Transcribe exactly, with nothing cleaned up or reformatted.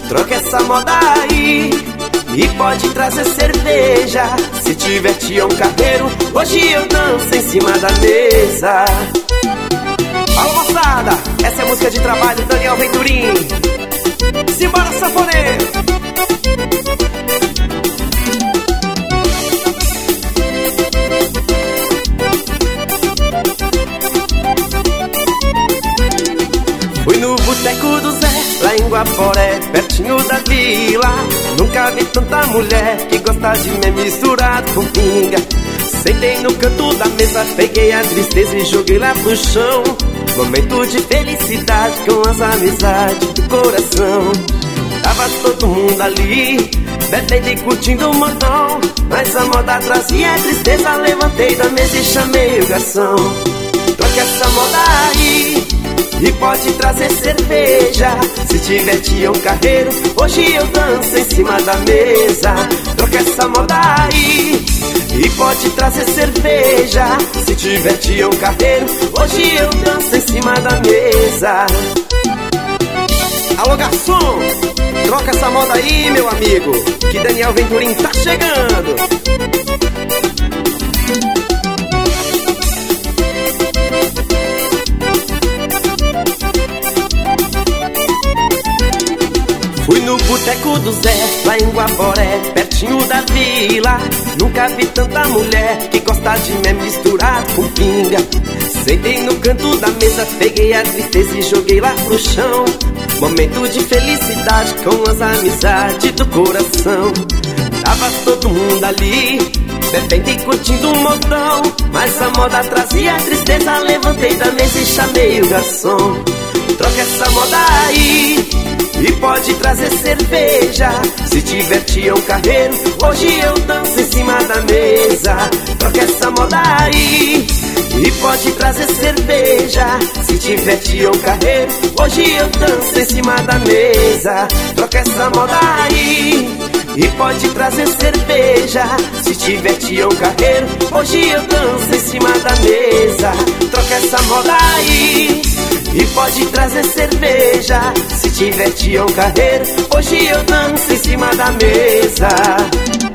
troca essa moda aí e pode trazer cerveja. Se tiver Tião Carreiro, hoje eu danço em cima da mesa. Fala, moçada, essa é a música de trabalho do Daniel Venturim. Simbora, sanfoneiro! Fui no boteco do Zé, lá em Guaporé, pertinho da vila. Nunca vi tanta mulher que gosta de me misturar com pinga. Sentei no canto da mesa, peguei a tristeza e joguei lá pro chão. Momento de felicidade com as amizades do coração. Tava todo mundo ali, bebendo e curtindo um montão. Mas a moda trazia tristeza, levantei da mesa e chamei o garçom. Troca essa moda aí e pode trazer cerveja. Se tiver Tião Carreiro, hoje eu danço em cima da mesa. Troca essa moda aí e pode trazer cerveja. Se tiver Tião Carreiro, hoje eu danço em cima da mesa. Alô, garçom, troca essa moda aí, meu amigo, que Daniel Venturim tá chegando. Fui no boteco do Zé, lá em Guaporé, pertinho da vila. Nunca vi tanta mulher que gosta de me misturar com pinga. Sentei no canto da mesa, peguei a tristeza e joguei lá pro chão. Momento de felicidade com as amizades do coração. Tava todo mundo ali, bebendo e curtindo um montão. Mas a moda trazia tristeza, levantei da mesa e chamei o garçom. Troca essa moda aí e pode trazer cerveja. Se tiver Tião Carreiro, hoje eu danço em cima da mesa. Troca essa moda aí e pode trazer cerveja. Se tiver Tião Carreiro, hoje eu danço em cima da mesa. Troca essa moda aí e pode trazer cerveja. Se tiver Tião Carreiro, hoje eu danço em cima da mesa. Troca essa moda aí e pode trazer cerveja. Se tiver Tião Carreiro, hoje eu danço em cima da mesa.